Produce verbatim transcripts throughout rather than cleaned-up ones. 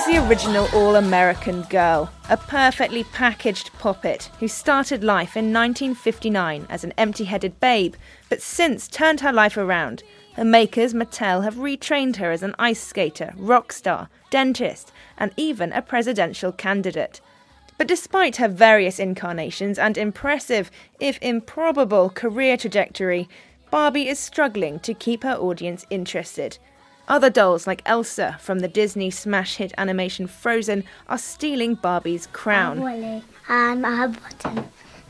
Barbie's the original all-American girl, a perfectly packaged poppet who started life in nineteen fifty-nine as an empty-headed babe, but since turned her life around. Her makers, Mattel, have retrained her as an ice skater, rock star, dentist, and even a presidential candidate. But despite her various incarnations and impressive, if improbable, career trajectory, Barbie is struggling to keep her audience interested. Other dolls like Elsa from the Disney smash hit animation Frozen are stealing Barbie's crown. Willy and a button.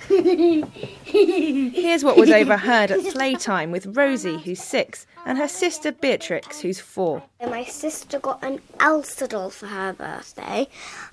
Here's what was overheard at playtime with Rosie, who's six, and her sister Beatrix, who's four. My sister got an Elsa doll for her birthday,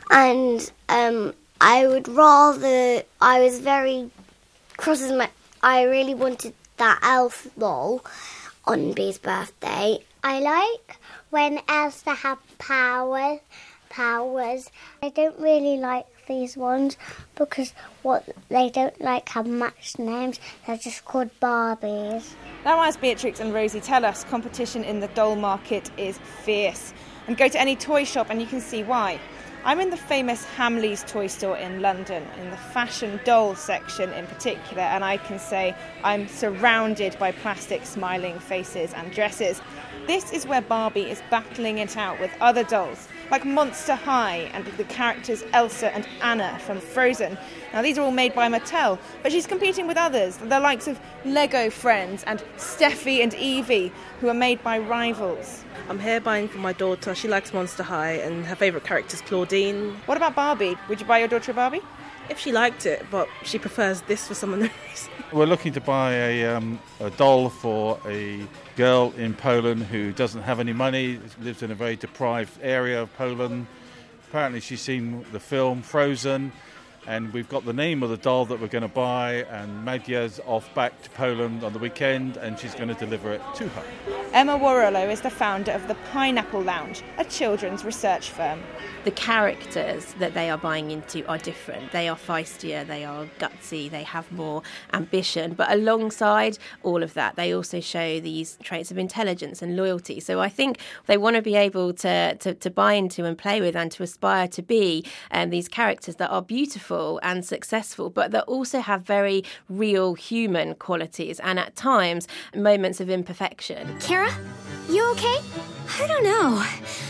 and um, I would rather, I was very cross as my, I really wanted that elf doll on Bee's birthday. I like when Elsa had powers. Powers. I don't really like these ones because what they don't like have matched names. They're just called Barbies. Now, as Beatrix and Rosie tell us, competition in the doll market is fierce. And go to any toy shop and you can see why. I'm in the famous Hamleys toy store in London, in the fashion doll section in particular, and I can say I'm surrounded by plastic smiling faces and dresses. This is where Barbie is battling it out with other dolls, like Monster High and the characters Elsa and Anna from Frozen. Now, these are all made by Mattel, but she's competing with others, the likes of Lego Friends and Steffi and Evie, who are made by rivals. I'm here buying for my daughter. She likes Monster High and her favourite character is Claudine. What about Barbie? Would you buy your daughter a Barbie? If she liked it, but she prefers this for some unknown reason. We're looking to buy a, um, a doll for a girl in Poland who doesn't have any money, lives in a very deprived area of Poland. Apparently she's seen the film Frozen, and we've got the name of the doll that we're going to buy, and Madia's off back to Poland on the weekend, and she's going to deliver it to her. Emma Warolo is the founder of the Pineapple Lounge, a children's research firm. The characters that they are buying into are different. They are feistier, they are gutsy, they have more ambition. But alongside all of that, they also show these traits of intelligence and loyalty. So I think they want to be able to, to, to buy into and play with and to aspire to be um, these characters that are beautiful and successful, but that also have very real human qualities and at times moments of imperfection. Kara, you okay? I don't know.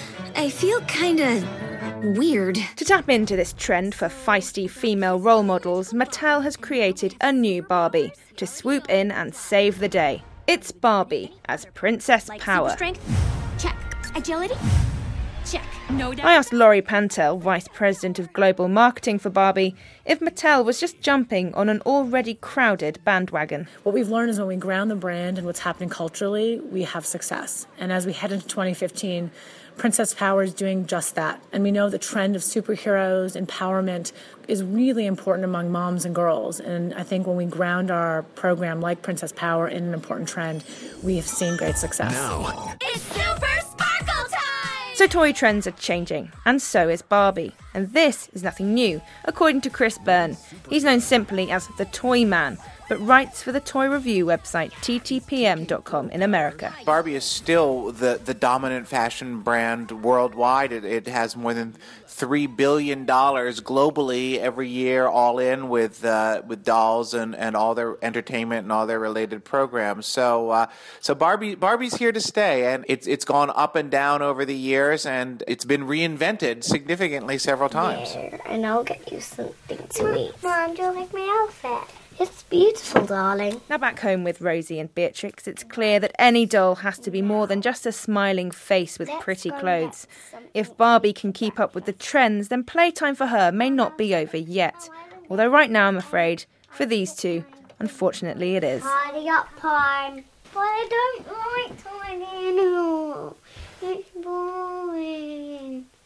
I feel kind of weird. To tap into this trend for feisty female role models, Mattel has created a new Barbie to swoop in and save the day. It's Barbie as Princess Like Power. super strength? Check. Agility? Check. No doubt. I asked Laurie Pantel, Vice President of Global Marketing for Barbie, if Mattel was just jumping on an already crowded bandwagon. What we've learned is when we ground the brand and what's happening culturally, we have success. And as we head into twenty fifteen, Princess Power is doing just that. And we know the trend of superheroes, empowerment, is really important among moms and girls. And I think when we ground our program like Princess Power in an important trend, we have seen great success. Now. It's Super Sparkle Time! So toy trends are changing, and so is Barbie. And this is nothing new, according to Chris Byrne. He's known simply as the Toy Man, but writes for the toy review website T T P M dot com in America. Barbie is still the, the dominant fashion brand worldwide. It, it has more than three billion dollars globally every year, all in with uh, with dolls and, and all their entertainment and all their related programs. So uh, so Barbie Barbie's here to stay, and it's it's gone up and down over the years, and it's been reinvented significantly several times. Yeah, and I'll get you something to eat. Mom, do you like my outfit? It's beautiful, darling. Now back home with Rosie and Beatrix, it's clear that any doll has to be more than just a smiling face with Let's pretty go clothes. get something If Barbie can keep up with the trends, then playtime for her may not be over yet. Although right now, I'm afraid, for these two, unfortunately it is. Party up time. But I don't like tiny animals. It's boring.